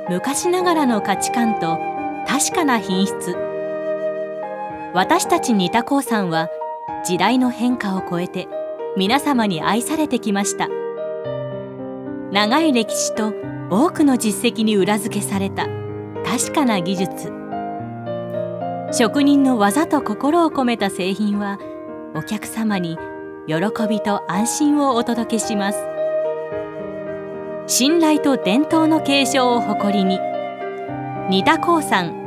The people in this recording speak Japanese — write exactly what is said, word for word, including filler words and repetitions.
昔ながらの価値観と確かな品質。私たちニタコウさんは時代の変化を超えて皆様に愛されてきました。長い歴史と多くの実績に裏付けされた確かな技術。職人の技と心を込めた製品はお客様に喜びと安心をお届けします。信頼と伝統の継承を誇りに、ニタコウさん